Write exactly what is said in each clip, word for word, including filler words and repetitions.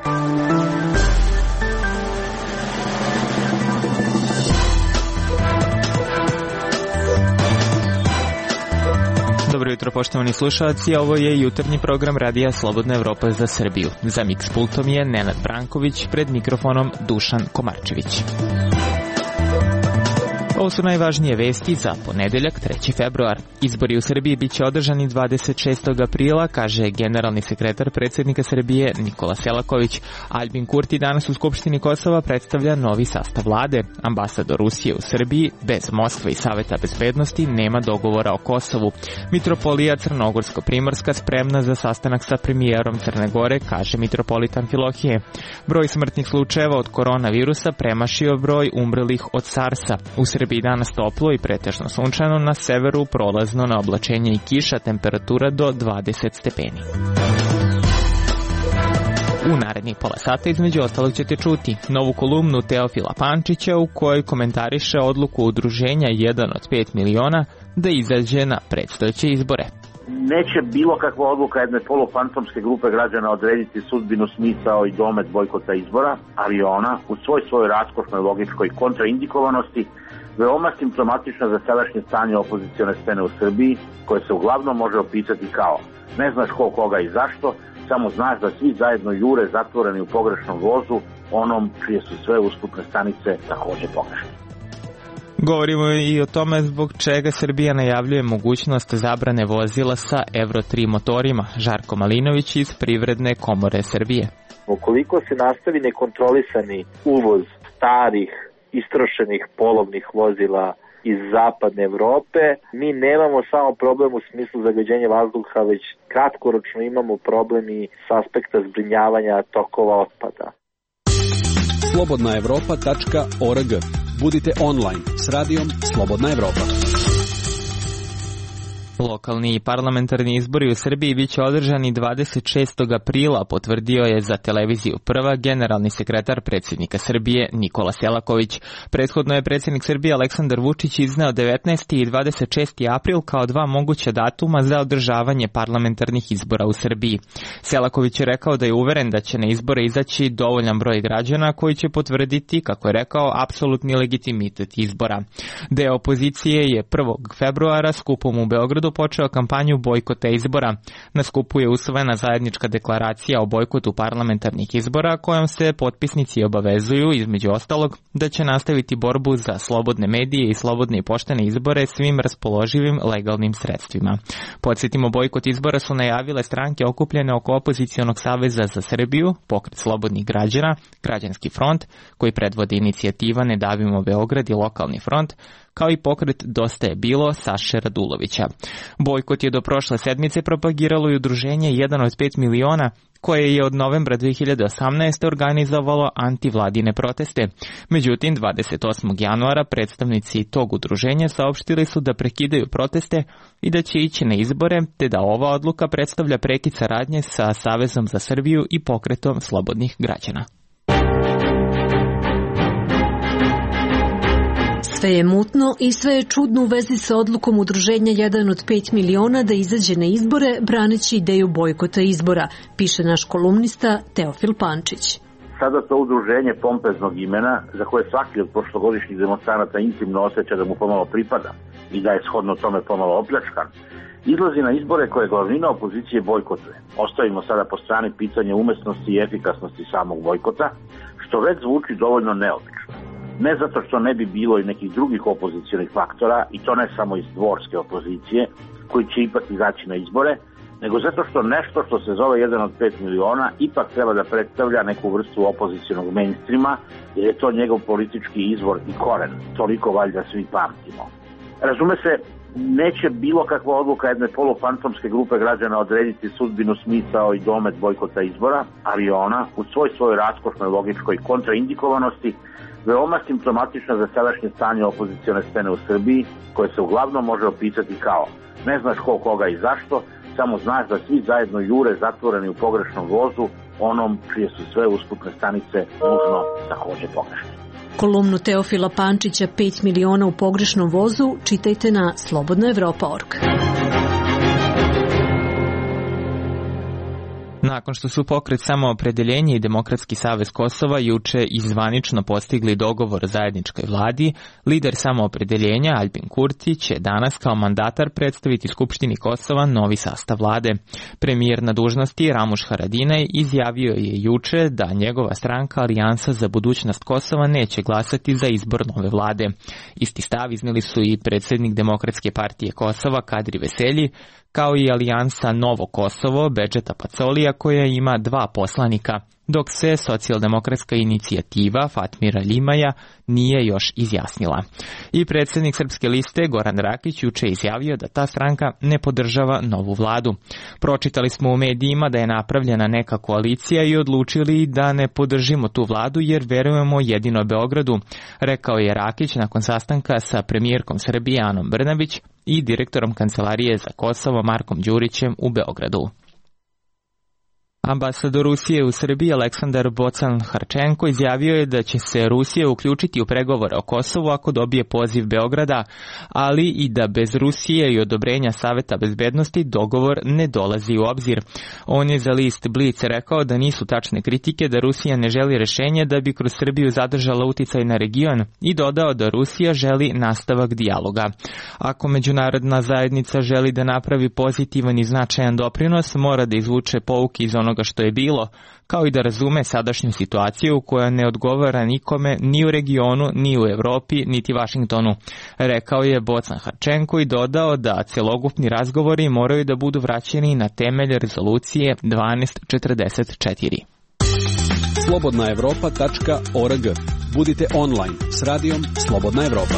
Dobro jutro, poštovani slušalci, ovo je jutarnji program Radija Slobodna Evropa za Srbiju. Za miks pultom je Nenad Branković, pred mikrofonom Dušan Komarčević. Ovo su najvažnije vesti za ponedeljak, treći februar. Izbori u Srbiji biće održani dvadeset šestog aprila, kaže generalni sekretar predsjednika Srbije Nikola Selaković. Aljbin Kurti danas u Skupštini Kosova predstavlja novi sastav vlade. Ambasador Rusije u Srbiji bez Moskve i Saveta bezbednosti nema dogovora o Kosovu. Mitropolija Crnogorsko-Primorska spremna za sastanak sa premijerom Crne Gore, kaže mitropolit Amfilohije. Broj smrtnih slučajeva od koronavirusa premašio broj umrlih od SARS-a. U Srbiji i danas toplo i pretežno sunčano, na severu prolazno na oblačenje i kiša, temperatura do dvadeset stepeni. U narednih pola sata između ostalog ćete čuti novu kolumnu Teofila Pančića u kojoj komentariše odluku udruženja jedan od pet miliona da izađe na predstojeće izbore. Neće bilo kakva odluka jedne polufantomske grupe građana odrediti sudbinu, smisao i domet bojkota izbora, ali ona u svoj svojoj raskošnoj logičkoj kontraindikovanosti veoma simptomatična za sadašnje stanje opozicione scene u Srbiji, koje se uglavnom može opisati kao ne znaš ko, koga i zašto, samo znaš da svi zajedno jure zatvoreni u pogrešnom vozu, onom čije su sve usputne stanice također pogrešne. Govorimo i o tome zbog čega Srbija najavljuje mogućnost zabrane vozila sa Euro tri motorima. Žarko Malinović iz Privredne komore Srbije. Ukoliko se nastavi nekontrolisani uvoz starih, istrošenih polovnih vozila iz zapadne Evrope, mi nemamo samo problem u smislu zagađenja vazduha, već kratkoročno imamo problem i s aspekta zbrinjavanja tokova otpada. slobodna evropa tačka org. Budite online s radijom Slobodna Evropa. Lokalni i parlamentarni izbori u Srbiji biće održani dvadeset šestog aprila, potvrdio je za televiziju Prva generalni sekretar predsjednika Srbije Nikola Selaković. Prethodno je predsjednik Srbije Aleksandar Vučić izneo devetnaesti i dvadeset šesti april kao dva moguća datuma za održavanje parlamentarnih izbora u Srbiji. Selaković je rekao da je uveren da će na izbore izaći dovoljan broj građana koji će potvrditi, kako je rekao, apsolutni legitimitet izbora. Deo opozicije je prvog februara skupom u Beogradu počeo kampanju bojkota izbora. Na skupu je usvojena zajednička deklaracija o bojkotu parlamentarnih izbora kojom se potpisnici obavezuju, između ostalog, da će nastaviti borbu za slobodne medije i slobodne i poštene izbore svim raspoloživim legalnim sredstvima. Podsjetimo, bojkot izbora su najavile stranke okupljene oko opozicionog saveza za Srbiju, Pokret slobodnih građana, Građanski front, koji predvodi inicijativa Ne davimo Beograd i Lokalni front, kao i pokret Dosta je bilo Saše Radulovića. Bojkot je do prošle sedmice propagiralo i udruženje jedan od pet miliona, koje je od novembra dve hiljade osamnaeste. organizovalo antivladine proteste. Međutim, dvadeset osmog januara predstavnici tog udruženja saopštili su da prekidaju proteste i da će ići na izbore, te da ova odluka predstavlja prekid saradnje sa Savezom za Srbiju i Pokretom slobodnih građana. Sve je mutno i sve je čudno u vezi sa odlukom udruženja jedan od pet miliona da izađe na izbore braneći ideju bojkota izbora, piše naš kolumnista Teofil Pančić. Sada to udruženje pompeznog imena, za koje svaki od prošlogodišnjih demonstranata intimno osjeća da mu pomalo pripada i da je shodno tome pomalo opljačkan, izlazi na izbore koje glavnina opozicije bojkotuje. Ostavimo sada po strani pitanje umesnosti i efikasnosti samog bojkota, što već zvuči dovoljno neobično. Ne zato što ne bi bilo i nekih drugih opozicionih faktora, i to ne samo iz dvorske opozicije, koji će ipak izaći na izbore, nego zato što nešto što se zove jedan od pet miliona ipak treba da predstavlja neku vrstu opozicionog mainstreama, jer je to njegov politički izvor i koren. Toliko valjda svi pamtimo. Razume se, neće bilo kakva odluka jedne polufantomske grupe građana odrediti sudbinu, smisao i domet bojkota izbora, ali ona u svoj svojoj raskošnoj logičkoj kontraindikovanosti veoma simptomatična za sadašnje stanje opozicione scene u Srbiji, koje se uglavnom može opisati kao ne znaš ko, koga i zašto, samo znaš da svi zajedno jure zatvoreni u pogrešnom vozu, onom čije su sve usputne stanice nužno također pogrešne. Kolumnu Teofila Pančića pet miliona u pogrešnom vozu čitajte na slobodna evropa tačka org. Nakon što su pokret Samoopredeljenje i Demokratski savez Kosova juče izvanično postigli dogovor o zajedničkoj vladi, lider Samoopredeljenja Aljbin Kurti će danas kao mandatar predstaviti Skupštini Kosova novi sastav vlade. Premijer na dužnosti Ramuš Haradinaj izjavio je juče da njegova stranka Alijansa za budućnost Kosova neće glasati za izbor nove vlade. Isti stav izneli su i predsjednik Demokratske partije Kosova Kadri Veselji, kao i Alijansa Novo Kosovo Bedžeta Pacolija koja ima dva poslanika, dok se socijaldemokratska inicijativa Fatmira Limaja nije još izjasnila. I predsjednik Srpske liste Goran Rakić juče izjavio da ta stranka ne podržava novu vladu. Pročitali smo u medijima da je napravljena neka koalicija i odlučili da ne podržimo tu vladu jer verujemo jedino Beogradu, rekao je Rakić nakon sastanka sa premijerkom Srbije Anom Brnabić i direktorom Kancelarije za Kosovo Markom Đurićem u Beogradu. Ambasador Rusije u Srbiji Aleksandar Bocan-Harčenko izjavio je da će se Rusija uključiti u pregovore o Kosovu ako dobije poziv Beograda, ali i da bez Rusije i odobrenja Saveta bezbednosti dogovor ne dolazi u obzir. On je za list Blic rekao da nisu tačne kritike da Rusija ne želi rešenje da bi kroz Srbiju zadržala uticaj na region i dodao da Rusija želi nastavak dijaloga. Ako međunarodna zajednica želi da napravi pozitivan i značajan doprinos, mora da izvuče pouke iz onoga što je bilo, kao i da razume sadašnju situaciju koja ne odgovara nikome ni u regionu, ni u Evropi, niti Vašingtonu, rekao je Bocan-Harčenko i dodao da celokupni razgovori moraju da budu vraćeni na temelj rezolucije dvanaest četrdeset četiri. slobodna evropa tačka org. Budite online s radijom Slobodna Evropa.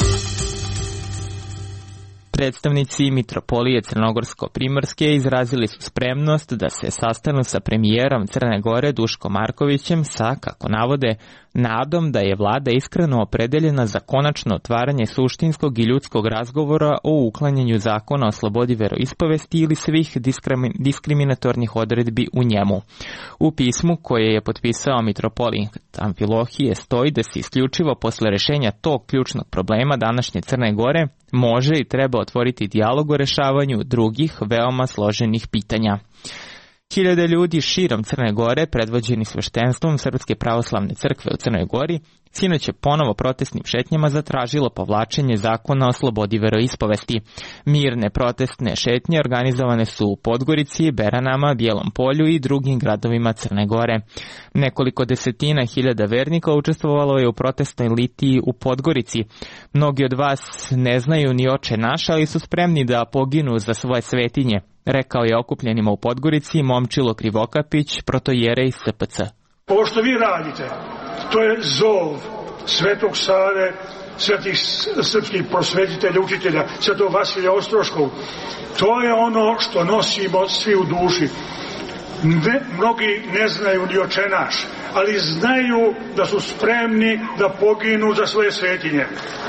Predstavnici Mitropolije Crnogorsko-Primorske izrazili su spremnost da se sastanu sa premijerom Crne Gore Duško Markovićem sa, kako navode, nadom da je vlada iskreno opredeljena za konačno otvaranje suštinskog i ljudskog razgovora o uklanjanju zakona o slobodi veroispovesti ili svih diskriminatornih odredbi u njemu. U pismu koje je potpisao mitropolit Amfilohije stoji da se isključivo posle rešenja tog ključnog problema današnje Crne Gore može i treba otvoriti dijalog o rešavanju drugih veoma složenih pitanja. Hiljade ljudi širom Crne Gore, predvođeni sveštenstvom Srpske pravoslavne crkve u Crnoj Gori, sinoć je ponovo protestnim šetnjama zatražilo povlačenje zakona o slobodi veroispovesti. Mirne protestne šetnje organizovane su u Podgorici, Beranama, Bijelom Polju i drugim gradovima Crne Gore. Nekoliko desetina hiljada vernika učestvovalo je u protestnoj litiji u Podgorici. Mnogi od vas ne znaju ni Oče naš, ali su spremni da poginu za svoje svetinje, rekao je okupljenima u Podgorici Momčilo Krivokapić, protojerej S P C. Ovo što vi radite, to je zov Svetog Save, svetih srpskih prosvetitelja, učitelja, Svetog Vasilija Ostroškog. To je ono što nosimo svi u duši. Ne, mnogi ne znaju ni Oče naš, ali znaju da su spremni da poginu za svoje svetinje.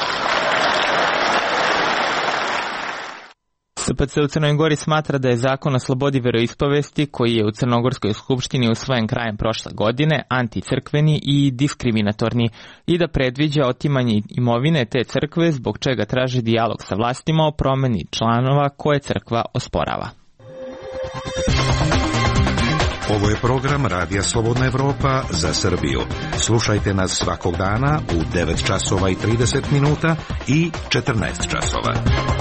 S P C u Crnoj Gori smatra da je zakon o slobodi veroispovesti, koji je u Crnogorskoj skupštini usvojen krajem prošle godine, anticrkveni i diskriminatorni i da predviđa otimanje imovine te crkve, zbog čega traži dijalog sa vlastima o promeni članova koje crkva osporava. Ovo je program Radija Slobodna Evropa za Srbiju. Slušajte nas svakog dana u devet časova i trideset minuta i četrnaest časova.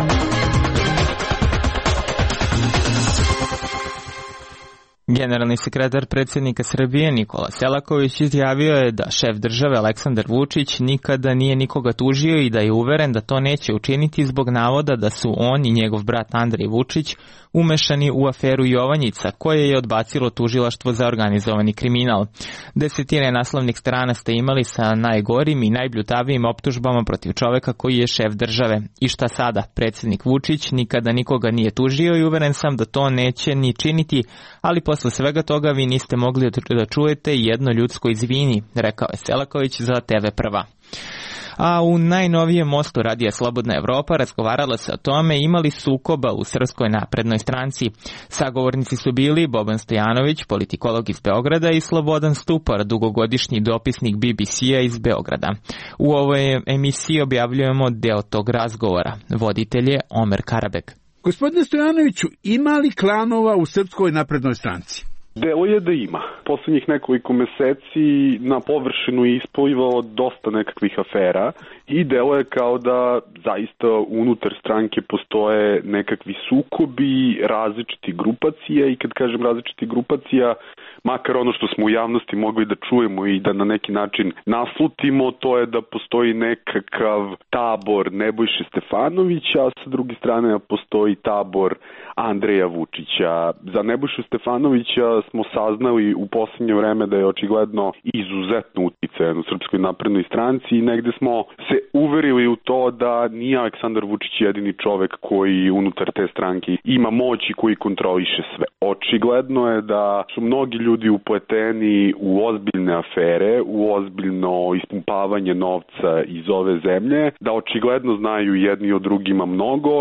Generalni sekretar predsjednika Srbije Nikola Selaković izjavio je da šef države Aleksandar Vučić nikada nije nikoga tužio i da je uveren da to neće učiniti zbog navoda da su on i njegov brat Andrej Vučić umešani u aferu Jovanjica, koje je odbacilo tužilaštvo za organizovani kriminal. Desetine naslovnih strana ste imali sa najgorim i najbljutavijim optužbama protiv čoveka koji je šef države. I šta sada? Predsjednik Vučić nikada nikoga nije tužio i uveren sam da to neće ni činiti, ali posle svega toga vi niste mogli da čujete jedno ljudsko izvini, rekao je Selaković za T V Prva. A u najnovijem mostu Radija Slobodna Evropa razgovarala se o tome imali sukoba u Srpskoj naprednoj stranci. Sagovornici su bili Boban Stojanović, politikolog iz Beograda, i Slobodan Stupar, dugogodišnji dopisnik B B C-a iz Beograda. U ovoj emisiji objavljujemo deo tog razgovora. Voditelj je Omer Karabek. Gospodine Stojanoviću, ima li klanova u Srpskoj naprednoj stranci? Delo je da ima. Poslednjih nekoliko meseci na površinu je isplivalo dosta nekakvih afera i delo je kao da zaista unutar stranke postoje nekakvi sukobi, različiti grupacija i kad kažem različiti grupacija, makar ono što smo u javnosti mogli da čujemo i da na neki način naslutimo, to je da postoji nekakav tabor Nebojše Stefanovića, a sa druge strane postoji tabor Andreja Vučića. Za Nebojšu Stefanovića smo saznali u posljednje vreme da je očigledno izuzetno uticajan u Srpskoj naprednoj stranci i negde smo se uverili u to da nije Aleksandar Vučić jedini čovek koji unutar te stranke ima moć i koji kontroliše sve. Očigledno je da su mnogi ljudi upleteni u ozbiljne afere, u ozbiljno ispumpavanje novca iz ove zemlje, da očigledno znaju jedni o drugima mnogo.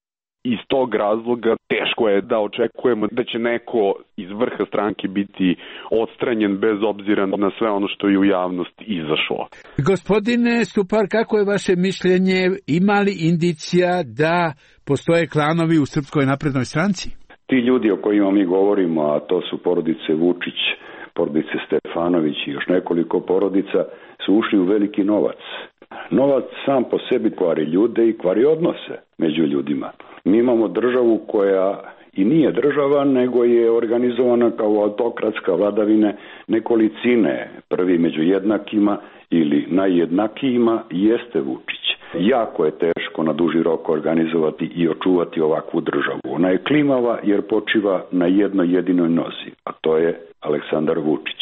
Iz tog razloga teško je da očekujemo da će neko iz vrha stranke biti odstranjen bez obzira na sve ono što je u javnost izašlo. Gospodine Stupar, kako je vaše mišljenje? Ima li indicija da postoje klanovi u Srpskoj naprednoj stranci? Ti ljudi o kojima mi govorimo, a to su porodice Vučić, porodice Stefanović i još nekoliko porodica, su ušli u veliki novac. Novac sam po sebi kvari ljude i kvari odnose među ljudima. Mi imamo državu koja i nije država, nego je organizovana kao autokratska vladavine nekolicine. Prvi među jednakima ili najjednakijima jeste Vučić. Jako je teško na duži rok organizovati i očuvati ovakvu državu. Ona je klimava jer počiva na jednoj jedinoj nozi, a to je Aleksandar Vučić.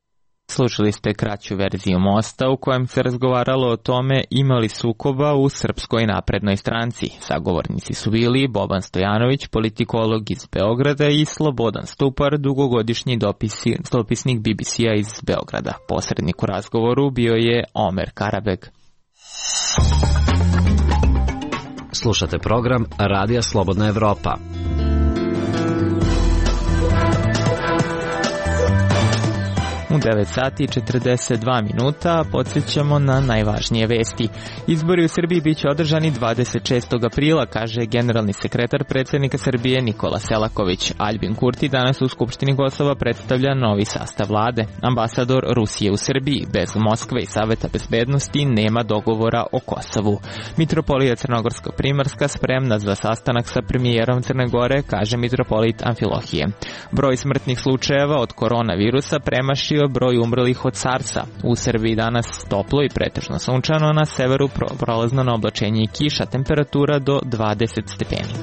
Slušali ste kraću verziju Mosta u kojem se razgovaralo o tome imali sukoba u Srpskoj naprednoj stranci. Sagovornici su bili Boban Stojanović, politikolog iz Beograda i Slobodan Stupar, dugogodišnji dopisi, dopisnik B B C-a iz Beograda. Posrednik u razgovoru bio je Omer Karabeg. Slušate program Radija Slobodna Evropa. U devet sati i četrdeset dva minuta podsjećamo na najvažnije vesti. Izbori u Srbiji biće održani dvadeset šestog aprila, kaže generalni sekretar predsjednika Srbije Nikola Selaković. Aljbin Kurti danas u Skupštini Kosova predstavlja novi sastav vlade. Ambasador Rusije u Srbiji bez Moskve i Saveta bezbednosti nema dogovora o Kosovu. Mitropolija Crnogorsko-Primarska spremna za sastanak sa premijerom Crne Gore, kaže mitropolit Amfilohije. Broj smrtnih slučajeva od koronavirusa premašio broj umrlih od SARS-a. U Srbiji danas toplo i pretežno sunčano, na severu prolazno na oblačenje i kiša, temperatura do dvadeset stepeni.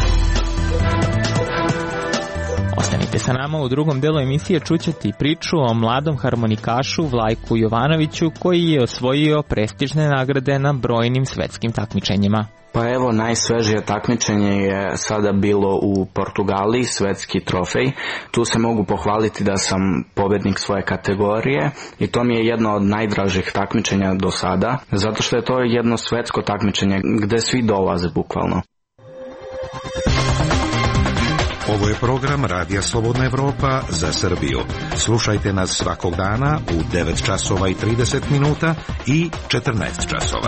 Ostanite sa nama, u drugom delu emisije čućete priču o mladom harmonikašu Vlajku Jovanoviću koji je osvojio prestižne nagrade na brojnim svetskim takmičenjima. Pa evo, najsvežije takmičenje je sada bilo u Portugaliji, svetski trofej. Tu se mogu pohvaliti da sam pobednik svoje kategorije i to mi je jedno od najdražih takmičenja do sada, zato što je to jedno svetsko takmičenje gde svi dolaze bukvalno. Ovo je program Radija Slobodna Evropa za Srbiju. Slušajte nas svakog dana u devet časova i trideset minuta i četrnaest časova.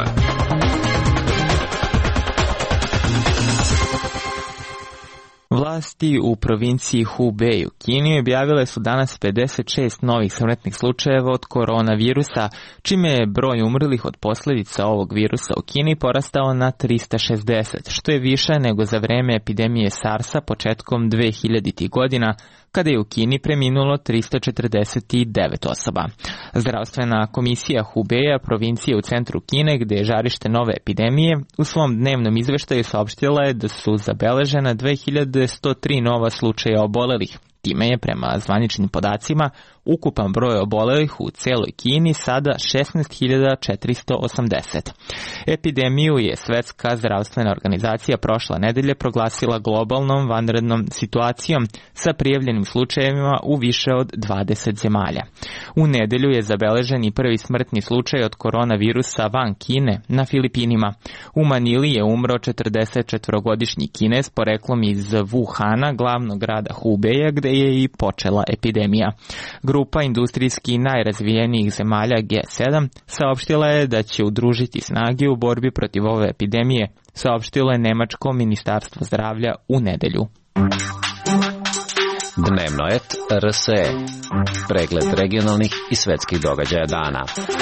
Vlasti u provinciji Hubei u Kini objavile su danas pedeset šest novih smrtnih slučajeva od koronavirusa, čime je broj umrlih od posljedica ovog virusa u Kini porastao na trista šezdeset, što je više nego za vreme epidemije SARS-a početkom dvehiljaditih godina, kada je u Kini preminulo trista četrdeset devet osoba. Zdravstvena komisija Hubeja, provincije u centru Kine, gde je žarište nove epidemije, u svom dnevnom izveštaju saopštila je da su zabeležena dve hiljade sto tri nova slučaja obolelih. Time je, prema zvaničnim podacima, ukupan broj obolelih u celoj Kini sada šesnaest hiljada četiristo osamdeset. Epidemiju je Svetska zdravstvena organizacija prošla nedelje proglasila globalnom vanrednom situacijom sa prijavljenim slučajevima u više od dvadeset zemalja. U nedelju je zabeležen i prvi smrtni slučaj od koronavirusa van Kine na Filipinima. U Manili je umro četrdesetčetvorogodišnji Kinez poreklom iz Wuhana, glavnog grada Hubeja, gde je i počela epidemija. Grupa industrijski najrazvijenijih zemalja G sedam saopštila je da će udružiti snage u borbi protiv ove epidemije, saopštilo je Nemačko ministarstvo zdravlja u nedelju. Dnevnoet R S E. Pregled regionalnih i svetskih događaja dana.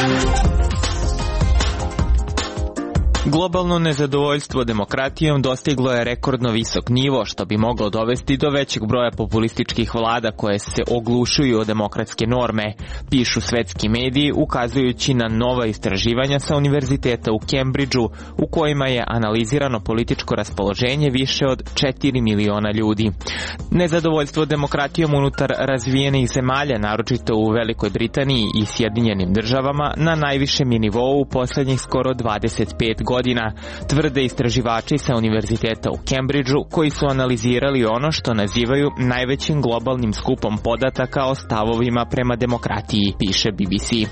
Globalno nezadovoljstvo demokratijom dostiglo je rekordno visok nivo, što bi moglo dovesti do većeg broja populističkih vlada koje se oglušuju o demokratske norme, pišu svetski mediji, ukazujući na nova istraživanja sa univerziteta u Cambridgeu, u kojima je analizirano političko raspoloženje više od četiri miliona ljudi. Nezadovoljstvo demokratijom unutar razvijenih zemalja, naročito u Velikoj Britaniji i Sjedinjenim državama, na najvišem je nivou u posljednjih skoro dvadeset pet godina. godina, tvrde istraživači sa univerziteta u Cambridgeu, koji su analizirali ono što nazivaju najvećim globalnim skupom podataka o stavovima prema demokratiji, piše B B C.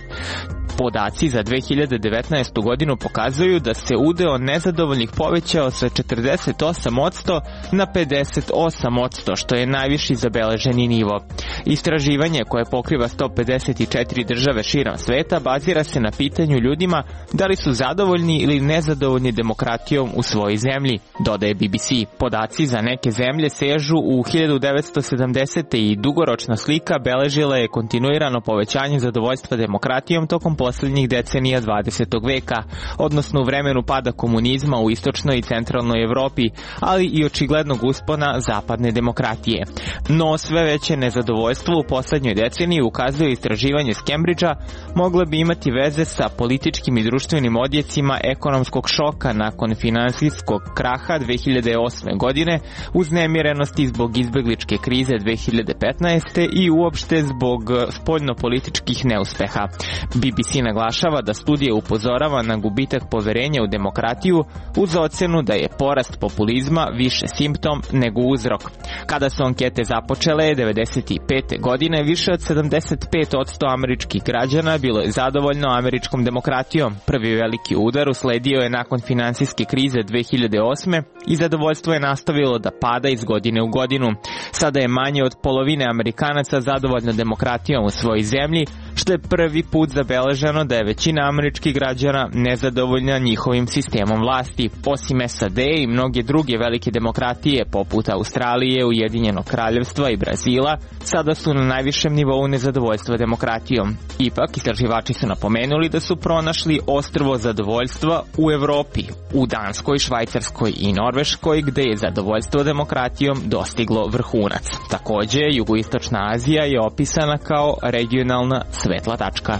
Podaci za dve hiljade devetnaestu godinu pokazuju da se udeo nezadovoljnih povećao sa četrdeset osam posto na pedeset osam posto, što je najviši zabeleženi nivo. Istraživanje, koje pokriva sto pedeset četiri države širom sveta, bazira se na pitanju ljudima da li su zadovoljni ili nezadovoljni demokratijom u svojoj zemlji, dodaje B B C. Podaci za neke zemlje sežu u hiljadu devetsto sedamdesete i dugoročna slika beležila je kontinuirano povećanje zadovoljstva demokratijom tokom posljednjih decenija dvadesetog veka, odnosno u vremenu pada komunizma u istočnoj i centralnoj Evropi, ali i očiglednog uspona zapadne demokratije. No sve veće nezadovoljstvo u posljednjoj deceniji, ukazuje istraživanje s Cambridgea, moglo bi imati veze sa političkim i društvenim odjecima ekonomskog šoka nakon finansijskog kraha dve hiljade osme godine, uznemirenosti zbog izbegličke krize dve hiljade petnaeste i uopšte zbog spoljnopolitičkih neuspeha. B B C naglašava da studija upozorava na gubitak poverenja u demokratiju uz ocenu da je porast populizma više simptom nego uzrok. Kada su ankete započele devedeset pete godine, više od sedamdeset pet posto američkih građana bilo je zadovoljno američkom demokratijom. Prvi veliki udar usledio je nakon finansijske krize dve hiljade osme i zadovoljstvo je nastavilo da pada iz godine u godinu. Sada je manje od polovine Amerikanaca zadovoljno demokratijom u svojoj zemlji, što je prvi put zabeleženo da je većina američkih građana nezadovoljna njihovim sistemom vlasti. Osim S A D i mnoge druge velike demokratije poput Australije, Ujedinjenog kraljevstva i Brazila, sada su na najvišem nivou nezadovoljstva demokratijom. Ipak, istraživači su napomenuli da su pronašli ostrvo zadovoljstva u Evropi, u Danskoj, Švajcarskoj i Norveškoj, gde je zadovoljstvo demokratijom dostiglo vrhunac. Takođe, Jugoistočna Azija je opisana kao regionalna svetla tačka.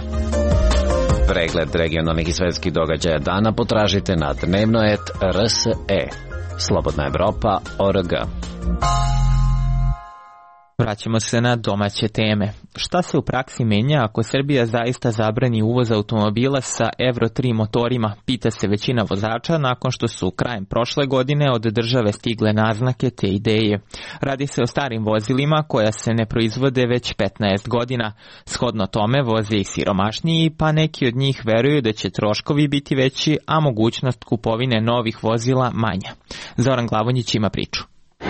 Pregled regionalnih i svetskih događaja dana potražite na Dnevnoet R S E. Slobodna Evropa O R G. Vraćamo se na domaće teme. Šta se u praksi menja ako Srbija zaista zabrani uvoz automobila sa Euro tri motorima, pita se većina vozača nakon što su krajem prošle godine od države stigle naznake te ideje. Radi se o starim vozilima koja se ne proizvode već petnaest godina. Shodno tome voze ih siromašniji, pa neki od njih veruju da će troškovi biti veći, a mogućnost kupovine novih vozila manja. Zoran Glavonjić ima priču.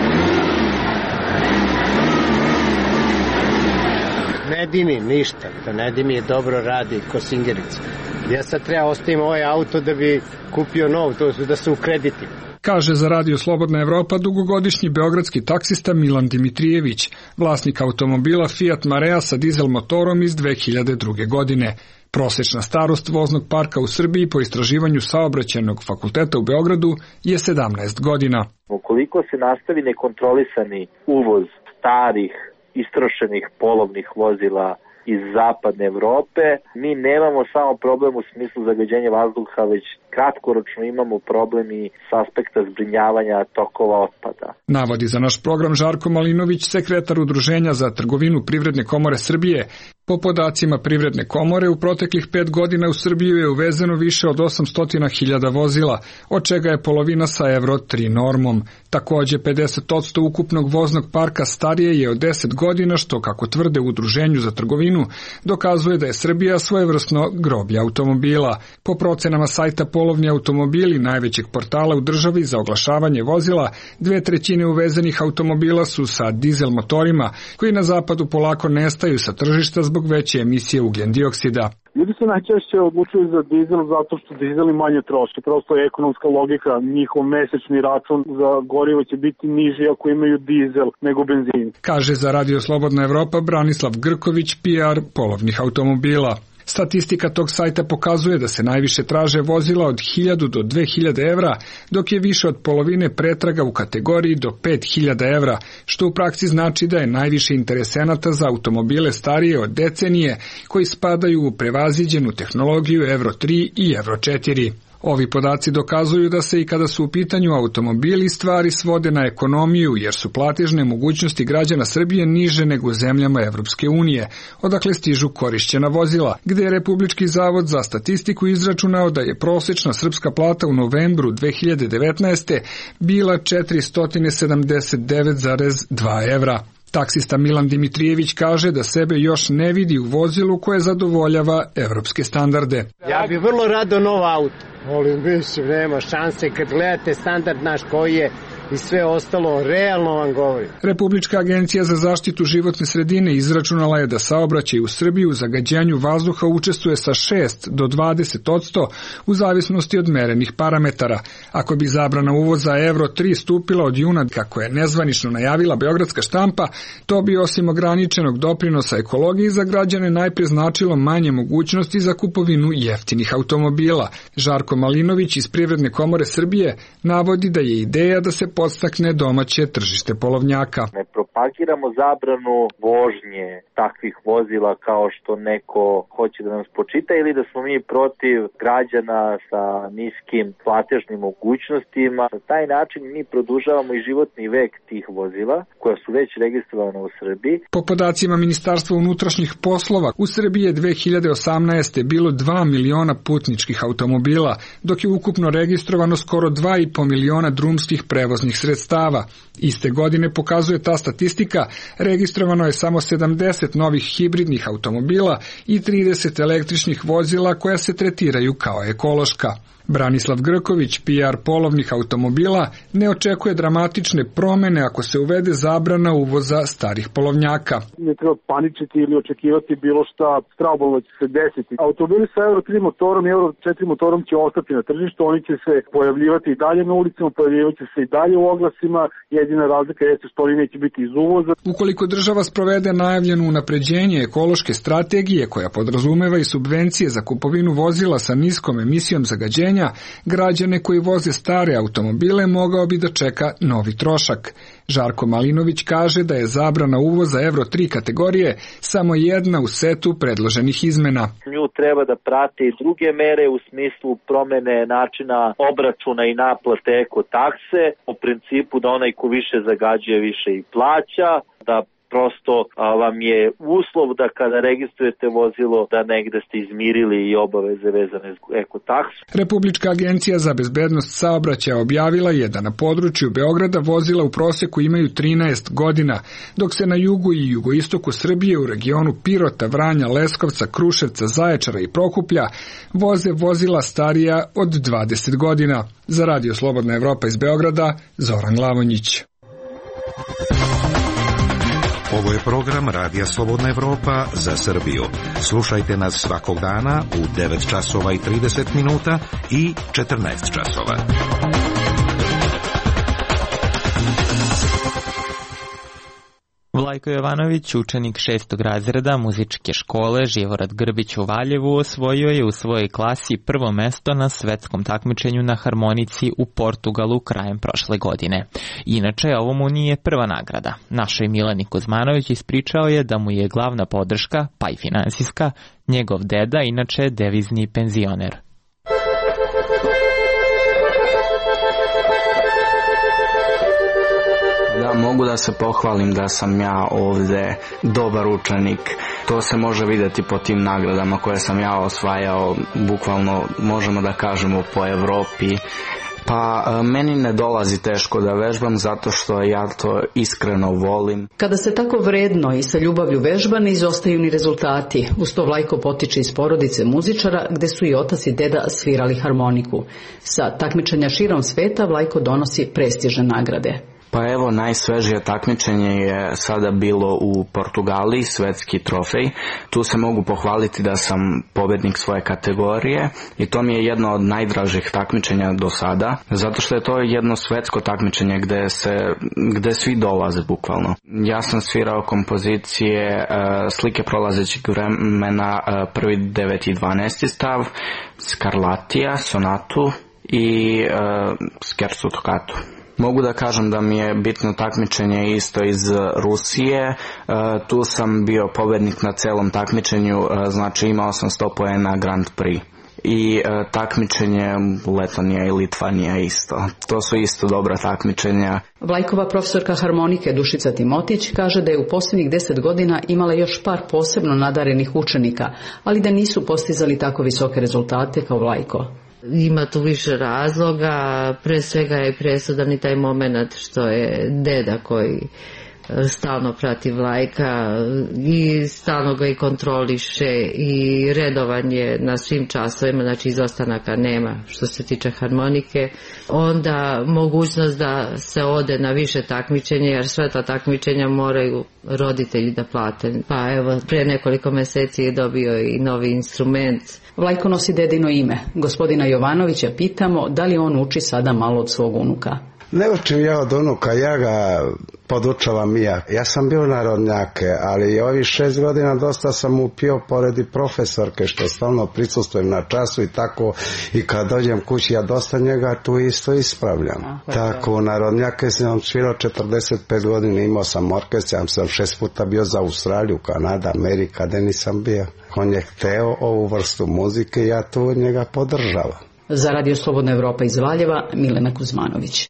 Ne dimi ništa, to ne dimi, dobro radi ko singerica. Ja sad treba ostavim ovaj auto da bi kupio nov, to su da su u krediti. Kaže za Radio Slobodna Evropa dugogodišnji beogradski taksista Milan Dimitrijević, vlasnik automobila Fiat Marea sa dizel motorom iz dve hiljade druge. godine. Prosečna starost voznog parka u Srbiji po istraživanju Saobraćajnog fakulteta u Beogradu je sedamnaest godina. Ukoliko se nastavi nekontrolisani uvoz starih, istrošenih polovnih vozila iz zapadne Evrope, mi nemamo samo problem u smislu zagađenja vazduha, već kratkoročno imamo problem i s aspekta zbrinjavanja tokova otpada. Navodi za naš program Žarko Malinović, sekretar Udruženja za trgovinu Privredne komore Srbije. Po podacima Privredne komore, u proteklih pet godina u Srbiju je uvezeno više od osamsto hiljada vozila, od čega je polovina sa Euro tri normom. Takođe, pedeset posto ukupnog voznog parka starije je od deset godina, što, kako tvrde u Udruženju za trgovinu, dokazuje da je Srbija svojevrsno groblje automobila. Po procenama sajta Polovni automobili, najvećeg portala u državi za oglašavanje vozila, dve trećine uvezenih automobila su sa dizel motorima, koji na zapadu polako nestaju sa tržišta zbog zbog veće emisije ugljen dioksida. Ljudi se najčešće odlučuju za dizel zato što dizel i manje troši. Prosto je ekonomska logika, njihov mesečni račun za gorivo će biti niži ako imaju dizel nego benzin. Kaže za Radio Slobodna Evropa Branislav Grković, P R polovnih automobila. Statistika tog sajta pokazuje da se najviše traže vozila od hiljadu do dve hiljade evra, dok je više od polovine pretraga u kategoriji do pet hiljada evra, što u praksi znači da je najviše interesenata za automobile starije od decenije, koji spadaju u prevaziđenu tehnologiju Euro tri i Euro četiri. Ovi podaci dokazuju da se i kada su u pitanju automobili stvari svode na ekonomiju, jer su platežne mogućnosti građana Srbije niže nego u zemljama Evropske unije, odakle stižu korišćena vozila, gde je Republički zavod za statistiku izračunao da je prosečna srpska plata u novembru dve hiljade devetnaeste. bila četiristo sedamdeset devet zarez dva evra. Taksista Milan Dimitrijević kaže da sebe još ne vidi u vozilu koje zadovoljava evropske standarde. Ja bi vrlo rado nov auto. Molim, mislim, nema šanse kad gledate standard naš koji je i sve ostalo, realno vam govorim. Republička agencija za zaštitu životne sredine izračunala je da saobraćaj u Srbiji u zagađenju vazduha učestvuje sa šest do dvadeset odsto u zavisnosti od merenih parametara. Ako bi zabrana uvoza Euro tri stupila od juna, kako je nezvanično najavila beogradska štampa, to bi osim ograničenog doprinosa ekologiji za građane najpre značilo manje mogućnosti za kupovinu jeftinih automobila. Žarko Malinović iz Privredne komore Srbije navodi da je ideja da se podstakne domaće tržište polovnjaka. Ne propagiramo zabranu vožnje takvih vozila kao što neko hoće da nam spočita ili da smo mi protiv građana sa niskim platežnim mogućnostima. Na taj način mi produžavamo i životni vek tih vozila koja su već registrovana u Srbiji. Po podacima Ministarstva unutrašnjih poslova, u Srbiji je dve hiljade osamnaeste. bilo dva miliona putničkih automobila, dok je ukupno registrovano skoro dva i po miliona drumskih prevoznih sredstava. Iste godine, pokazuje ta statistika, registrovano je samo sedamdeset novih hibridnih automobila i trideset električnih vozila koja se tretiraju kao ekološka. Branislav Grković, P R polovnih automobila, ne očekuje dramatične promene ako se uvede zabrana uvoza starih polovnjaka. Ne treba paničiti ili očekivati bilo šta strabolno će se desiti. Automobili sa Euro tri motorom i Euro četiri motorom će ostati na tržištu, oni će se pojavljivati i dalje na ulicama, pojavljivati će se i dalje u oglasima, jedina razlika jeste što oni neće biti iz uvoza. Ukoliko država sprovede najavljeno unapređenje ekološke strategije koja podrazumeva i subvencije za kupovinu vozila sa niskom emisijom zagađenja, građane koji voze stare automobile mogao bi da čeka novi trošak. Žarko Malinović kaže da je zabrana uvoza Euro tri kategorije samo jedna u setu predloženih izmena. Nju treba da prate i druge mere u smislu promene načina obračuna i naplate ekotakse, u principu da onaj ko više zagađuje više i plaća, da prosto a, vam je uslov da kada registrujete vozilo da negde ste izmirili i obaveze vezane za ekotaksu. Republička agencija za bezbednost saobraćaja objavila je da na području Beograda vozila u proseku imaju trinaest godina, dok se na jugu i jugoistoku Srbije u regionu Pirota, Vranja, Leskovca, Kruševca, Zaječara i Prokuplja voze vozila starija od dvadeset godina. Za Radio Slobodna Evropa iz Beograda, Zoran Lavonjić. Ovo je program Radija Slobodna Evropa za Srbiju. Slušajte nas svakog dana u devet časova i trideset minuta i četrnaest časova. Vlajko Jovanović, učenik šestog razreda muzičke škole Živorad Grbić u Valjevu, osvojio je u svojoj klasi prvo mesto na svetskom takmičenju na harmonici u Portugalu krajem prošle godine. Inače, ovo mu nije prva nagrada. Našoj Milani Kuzmanović ispričao je da mu je glavna podrška, pa i finansijska, njegov deda, inače devizni penzioner. Da, mogu da se pohvalim da sam ja ovde dobar učenik. To se može vidjeti po tim nagradama koje sam ja osvajao, bukvalno možemo da kažemo po Evropi. Pa meni ne dolazi teško da vežbam zato što ja to iskreno volim. Kada se tako vredno i sa ljubavlju vežba, ne izostaju ni rezultati. Uz to Vlajko potiče iz porodice muzičara gde su i otac i deda svirali harmoniku. Sa takmičenja širom sveta Vlajko donosi prestižne nagrade. Pa evo, najsvežije takmičenje je sada bilo u Portugaliji, svetski trofej. Tu se mogu pohvaliti da sam pobednik svoje kategorije i to mi je jedno od najdražih takmičenja do sada, zato što je to jedno svetsko takmičenje gde, se, gde svi dolaze bukvalno. Ja sam svirao kompozicije uh, Slike prolazećeg vremena, uh, prvi, deveti i dvanaesti stav, Scarlatija, sonatu i uh, Scherzo toccatu. Mogu da kažem da mi je bitno takmičenje isto iz Rusije, tu sam bio pobednik na celom takmičenju, znači imao sam sto poena Grand Prix. I takmičenje Letonija i Litvanija isto. To su isto dobra takmičenja. Vlajkova profesorka harmonike Dušica Timotić kaže da je u posljednjih deset godina imala još par posebno nadarenih učenika, ali da nisu postizali tako visoke rezultate kao Vlajko. Ima tu više razloga, pre svega je presudan i taj moment što je deda koji stalno prati Vlajka i stalno ga i kontroliše i redovanje na svim časovima, znači izostanaka nema što se tiče harmonike. Onda mogućnost da se ode na više takmičenja, jer sve ta takmičenja moraju roditelji da plate. Pa evo, pre nekoliko meseci je dobio i novi instrument. Vlajko nosi dedino ime. Gospodina Jovanovića pitamo da li on uči sada malo od svog unuka. Ne učim ja od unuka, ja ga podučavam ja. Ja sam bio narodnjake, ali ovih šest godina dosta sam upio poredi profesorke, što stalno prisustvujem na času i tako, i kad dođem kući ja dosta njega tu isto ispravljam. Aha, tako, u narodnjake sam svirao četrdeset pet godina, imao sam orkestar, sam šest puta bio za Australiju, Kanada, Amerika, gde nisam bio. On je hteo ovu vrstu muzike i ja tu njega podržavam. Za Radio Slobodna Evropa iz Valjeva, Milena Kuzmanović.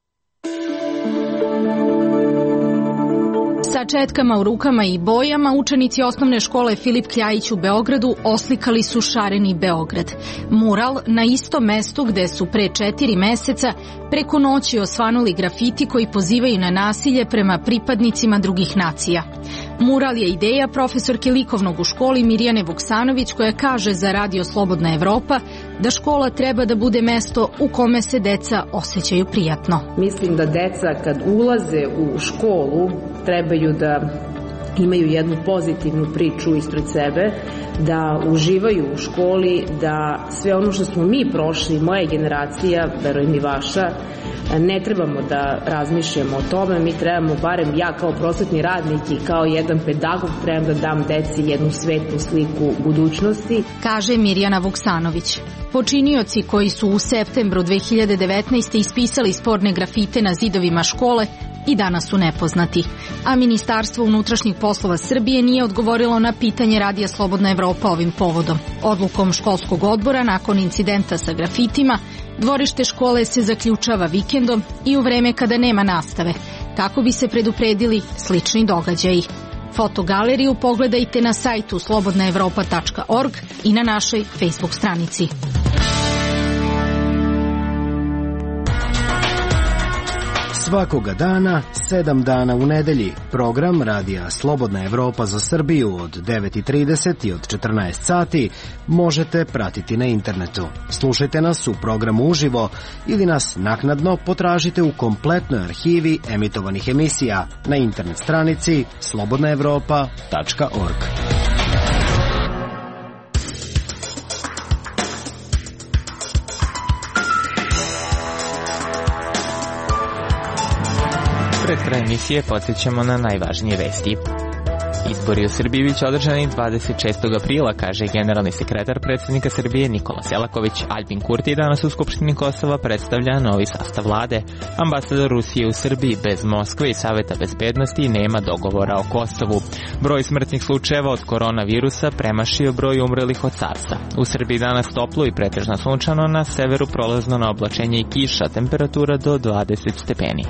Sa četkama u rukama i bojama učenici osnovne škole Filip Kljajić u Beogradu oslikali su šareni Beograd. Mural na istom mestu gde su pre četiri meseca preko noći osvanuli grafiti koji pozivaju na nasilje prema pripadnicima drugih nacija. Mural je ideja profesorke likovnog u školi Mirjane Vuksanović, koja kaže za Radio Slobodna Evropa da škola treba da bude mesto u kome se deca osjećaju prijatno. Mislim da deca kad ulaze u školu trebaju da imaju jednu pozitivnu priču ispred sebe, da uživaju u školi, da sve ono što smo mi prošli, moja generacija, verujem i vaša, ne trebamo da razmišljamo o tome, mi trebamo, barem ja kao prosvetni radnik i kao jedan pedagog, trebam da dam deci jednu svetlu sliku budućnosti. Kaže Mirjana Vuksanović. Počinioci koji su u septembru dve hiljade devetnaeste. ispisali sporne grafite na zidovima škole i danas su nepoznati. A Ministarstvo unutrašnjih poslova Srbije nije odgovorilo na pitanje Radija Slobodna Evropa ovim povodom. Odlukom školskog odbora nakon incidenta sa grafitima, dvorište škole se zaključava vikendom i u vreme kada nema nastave, kako bi se predupredili slični događaji. Fotogaleriju pogledajte na sajtu slobodna evropa tačka org i na našoj Facebook stranici. Svakoga dana, sedam dana u nedelji, program Radija Slobodna Evropa za Srbiju od devet i trideset i od četrnaest sati možete pratiti na internetu. Slušajte nas u programu uživo ili nas naknadno potražite u kompletnoj arhivi emitovanih emisija na internet stranici slobodna evropa tačka org. Pred kraj emisije podsjećamo na najvažnije vesti. Izbori u Srbiji biće održani dvadeset šestog aprila, kaže generalni sekretar predsjednika Srbije Nikola Selaković. Aljbin Kurti danas u Skupštini Kosova predstavlja novi sastav vlade. Ambasador Rusije u Srbiji bez Moskve i Saveta bezbednosti nema dogovora o Kosovu. Broj smrtnih slučajeva od koronavirusa premašio broj umrelih od SARS-a. U Srbiji danas toplo i pretežno sunčano, na severu prolazno na oblačenje i kiša, temperatura do dvadeset stepeni.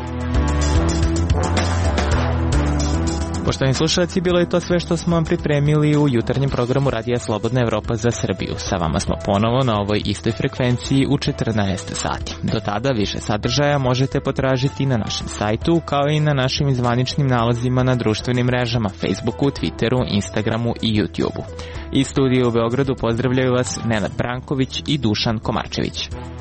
Poštovani slušalci, bilo je to sve što smo vam pripremili u jutarnjem programu Radija Slobodna Evropa za Srbiju. Sa vama smo ponovo na ovoj istoj frekvenciji u četrnaest sati. Do tada više sadržaja možete potražiti na našem sajtu, kao i na našim zvaničnim nalazima na društvenim mrežama Facebooku, Twitteru, Instagramu i YouTubeu. Iz studija u Beogradu pozdravljaju vas Nenad Branković i Dušan Komarčević.